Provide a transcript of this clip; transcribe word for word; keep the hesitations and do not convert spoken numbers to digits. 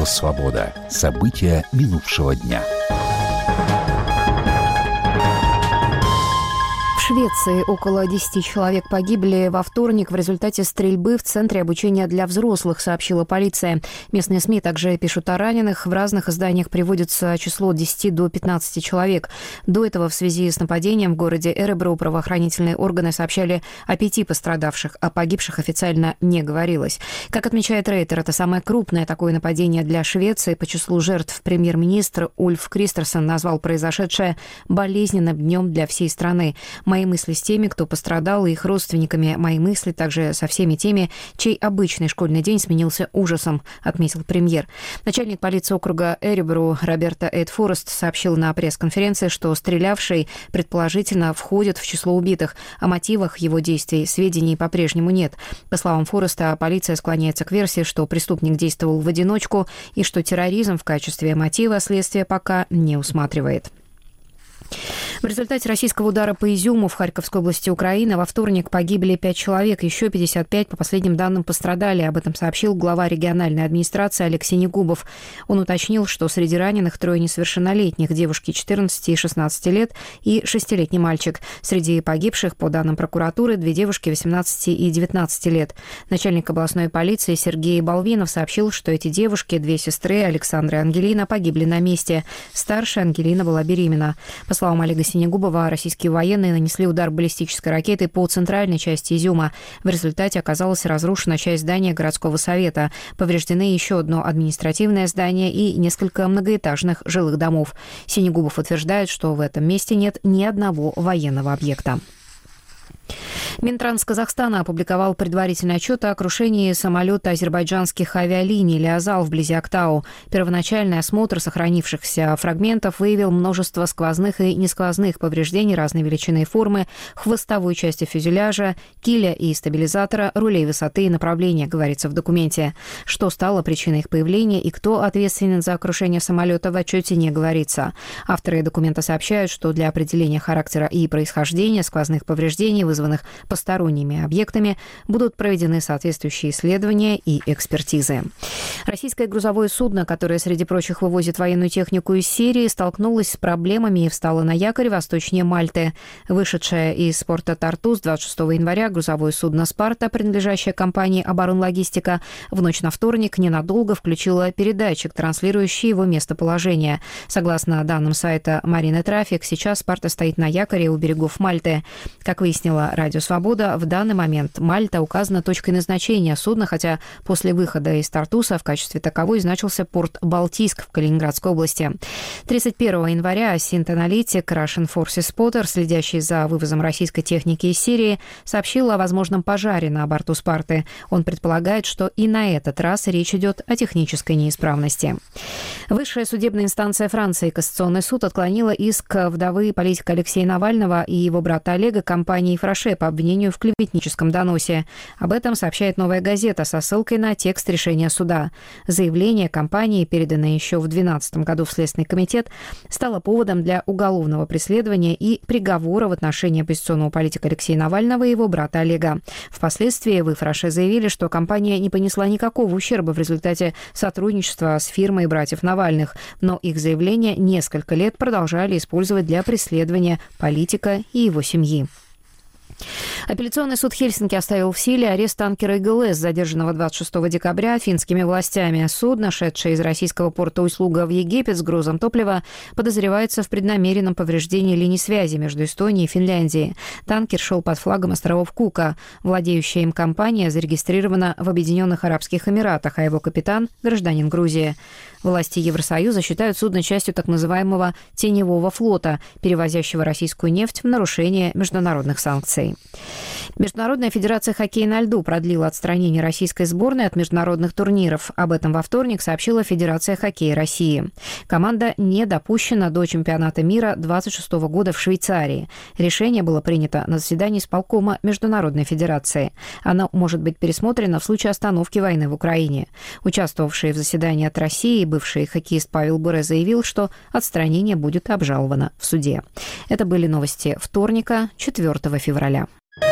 Радио «Свобода». События минувшего дня. В Швеции около десяти человек погибли во вторник в результате стрельбы в Центре обучения для взрослых, сообщила полиция. Местные СМИ также пишут о раненых. В разных изданиях приводится число от десяти до пятнадцати человек. До этого в связи с нападением в городе Эребро правоохранительные органы сообщали о пяти пострадавших, о погибших официально не говорилось. Как отмечает Рейтер, это самое крупное такое нападение для Швеции. По числу жертв премьер-министр Ульф Кристерсон назвал произошедшее болезненным днем для всей страны. Мои мысли с теми, кто пострадал, и их родственниками. Мои мысли также со всеми теми, чей обычный школьный день сменился ужасом, отметил премьер. Начальник полиции округа Эребро Роберто Эд Форест сообщил на пресс-конференции, что стрелявший предположительно входит в число убитых. О мотивах его действий сведений по-прежнему нет. По словам Фореста, полиция склоняется к версии, что преступник действовал в одиночку и что терроризм в качестве мотива следствие пока не усматривает. В результате российского удара по Изюму в Харьковской области Украины во вторник погибли пять человек, еще пятьдесят пять, по последним данным, пострадали. Об этом сообщил глава региональной администрации Алексей Негубов. Он уточнил, что среди раненых трое несовершеннолетних, девушки четырнадцати и шестнадцати лет и шестилетний мальчик. Среди погибших, по данным прокуратуры, две девушки восемнадцати и девятнадцати лет. Начальник областной полиции Сергей Балвинов сообщил, что эти девушки, две сестры, Александра и Ангелина, погибли на месте. Старшая Ангелина была беременна. По словам Олега Синегубова, российские военные нанесли удар баллистической ракетой по центральной части Изюма. В результате оказалась разрушена часть здания городского совета. Повреждены еще одно административное здание и несколько многоэтажных жилых домов. Синегубов утверждает, что в этом месте нет ни одного военного объекта. Минтранс Казахстана опубликовал предварительный отчет о крушении самолета азербайджанских авиалиний «Лиазал» вблизи Актау. Первоначальный осмотр сохранившихся фрагментов выявил множество сквозных и несквозных повреждений разной величины и формы, хвостовой части фюзеляжа, киля и стабилизатора, рулей высоты и направления, говорится в документе. Что стало причиной их появления и кто ответственен за крушение самолета, в отчете не говорится. Авторы документа сообщают, что для определения характера и происхождения сквозных повреждений, вызванных посторонними объектами, будут проведены соответствующие исследования и экспертизы. Российское грузовое судно, которое, среди прочих, вывозит военную технику из Сирии, столкнулось с проблемами и встало на якорь восточнее Мальты. Вышедшее из порта Тартус двадцать шестого января грузовое судно «Спарта», принадлежащее компании «Оборонлогистика», в ночь на вторник ненадолго включило передатчик, транслирующий его местоположение. Согласно данным сайта Marine Traffic, сейчас «Спарта» стоит на якоре у берегов Мальты. Как выяснила Радио «Свобода», в данный момент Мальта указана точкой назначения судна, хотя после выхода из Тартуса в качестве таковой значился порт Балтийск в Калининградской области. тридцать первого января синт-аналитик Russian Forces Spotter, следящий за вывозом российской техники из Сирии, сообщил о возможном пожаре на борту «Спарты». Он предполагает, что и на этот раз речь идет о технической неисправности. Высшая судебная инстанция Франции, Кассационный суд, отклонила иск вдовы политика Алексея Навального и его брата Олега компании «Фраше» по обвинению в клеветническом доносе. Об этом сообщает «Новая газета» со ссылкой на текст решения суда. Заявление компании, переданное еще в две тысячи двенадцатом году в Следственный комитет, стало поводом для уголовного преследования и приговора в отношении оппозиционного политика Алексея Навального и его брата Олега. Впоследствии в «Фраше» заявили, что компания не понесла никакого ущерба в результате сотрудничества с фирмой братьев Навальных, но их заявления несколько лет продолжали использовать для преследования политика и его семьи. Апелляционный суд Хельсинки оставил в силе арест танкера ИГЛС, задержанного двадцать шестого декабря финскими властями. Судно, шедшее из российского порта Услуга в Египет с грузом топлива, подозревается в преднамеренном повреждении линий связи между Эстонией и Финляндией. Танкер шел под флагом островов Кука. Владеющая им компания зарегистрирована в Объединенных Арабских Эмиратах, а его капитан – гражданин Грузии. Власти Евросоюза считают судно частью так называемого «теневого флота», перевозящего российскую нефть в нарушение международных санкций. Международная федерация хоккея на льду продлила отстранение российской сборной от международных турниров. Об этом во вторник сообщила Федерация хоккея России. Команда не допущена до чемпионата мира двадцать шестого года в Швейцарии. Решение было принято на заседании исполкома Международной федерации. Оно может быть пересмотрено в случае остановки войны в Украине. Участвовавший в заседании от России бывший хоккеист Павел Буре заявил, что отстранение будет обжаловано в суде. Это были новости вторника, четвёртого февраля.